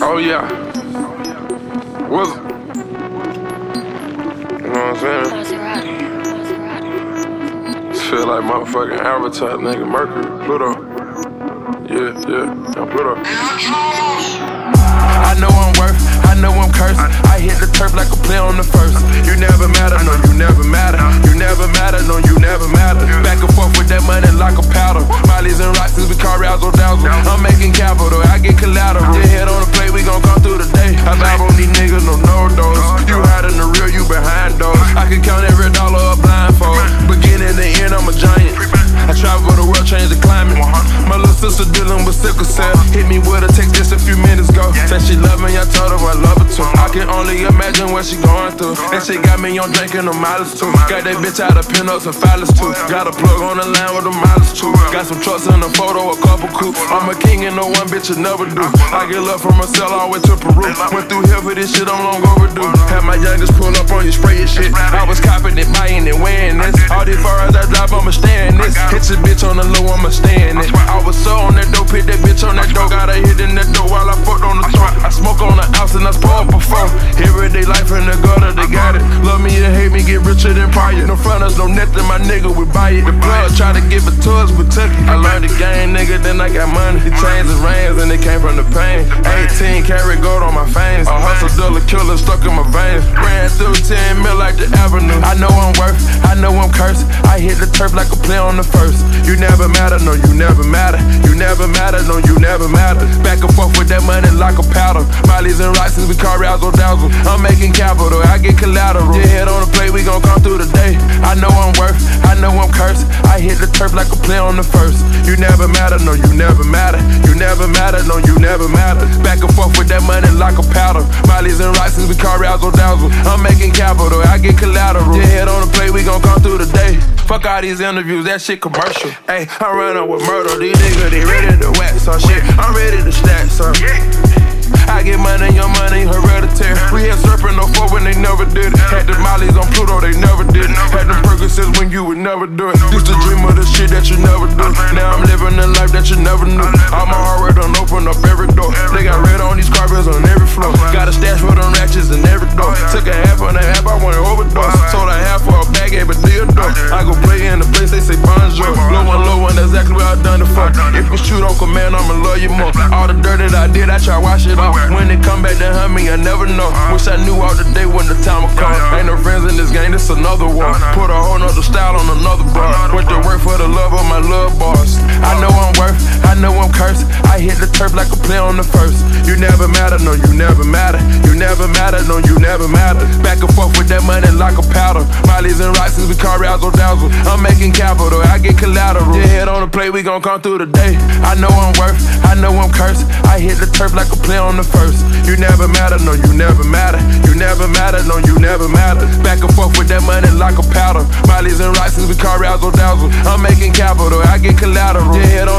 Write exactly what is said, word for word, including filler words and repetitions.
Oh yeah. What's it? You know what I'm saying? Feel like motherfucking Avatar, nigga, Mercury, Pluto. Yeah, yeah, yeah, Pluto. I know I'm worth, I know I'm cursed. I hit the turf like a play on the first. You never matter, no, you never matter. You never matter, no, you never matter. Back and forth with that money like a powder. Miley's and rocks, we call razzle dazzle. I'm making capital, I get collateral. Your head on the plate, we gon' come through the day. I vibe on these niggas, no no dose. You hiding the real, you behind those. I can count every dollar up blindfold. Beginning to end, I'm a giant. I travel the world, change the climate. My little sister dealing with sickle cell. Hit me with a text just a few minutes ago. Said she love me, I told her I love her too. I can only imagine what she going through. And she got me on drinking the mileage too. Got that bitch out of pinups and filers too. Got a plug on the line with the mileage too. Got some trucks in the photo, a couple coupe. I'm a king and no one bitch will never do. I get love from a cell all the way to Peru. Went through here for this shit, I'm long overdue. Had my youngest pull up on you, spray your shit. I was copping it, buying it, wearing this. All these far as I drive, I'ma stay in this. Hit your bitch on the low, I'ma stay in it. I was so on that dope, hit that bitch on that dope. Got a hit in that dope while I fucked on the throat. I smoke on the ounce and I pour up a phone. Everyday life in the gutter, they got it. Love me or hate me, get richer than prior. No fronters, no nothing, my nigga, we buy it. The plug try to give it to us, we took it. I learned the game, nigga, then I got money. The chains and rings and it came from the pain. eighteen karat gold on my veins. A hustle dollar killer stuck in my veins. Ran through ten mil like the avenue. I know I'm worth, I know I'm cursed. I hit the turf like a play on the first. You never matter, no, you never matter. You never matter, no, you never matter. Back and forth with that money like a powder. Miley's and rocks, we call razzle dazzle. I'm making capital, I get collateral. Your head on the plate, we gon' come through the day. I know I'm worth, I know I'm cursed. I hit the turf like a play on the first. You never matter, no, you never matter. You never matter, no, you never matter. Back and forth with that money like a powder. Miley's and rocks, we call razzle dazzle. I'm making capital, I get collateral. Your head on the plate, we gon' come through the day. Fuck all these interviews, that shit commercial. Ayy, I'm running with murder, these niggas, they ready to wax some shit. I'm ready to stack some. I get money, your money, hereditary. We had serpent no four when they never did it. Had the Mollies on Pluto, they never did it. Had them Percocets when you would never do it. Used to dream of the shit that you never do. Now I'm living the life that you never knew. All my hard work done open up every door. They got red on these carpets on every floor. Got a stash for them ratchets in every door. Took a half on the half, I went overdose. Sold a half for a bag, gave a deal door. I go play in the place, they say bonjour. Low one, low one, that's exactly what I done it for. If you shoot on command, I'ma love you more. All the dirt that I did, I try to wash it off. When it come back to hunt me, I never know. Wish I knew all the day when the time would come. Ain't no friends in this game, this another one. Put a whole nother style on another bar. Went to work for the love of my love bars. I know I'm worth, I know I'm cursed. I hit the turf like a play on the first. You never matter, no, you never matter. You never matter, no, you never matter. Back and forth with that money like a powder. Miley's and rocks, we call razzle dazzle. I'm making capital, I get collateral. Your head on the plate, we gon' come through the day. I know I'm worth, I know I'm cursed. I hit the turf like a play on the first. You never matter, no, you never matter. You never matter, no, you never matter. Back and forth with that money like a powder. Miley's and rocks, we call razzle dazzle. I'm making capital, I get collateral. Your head on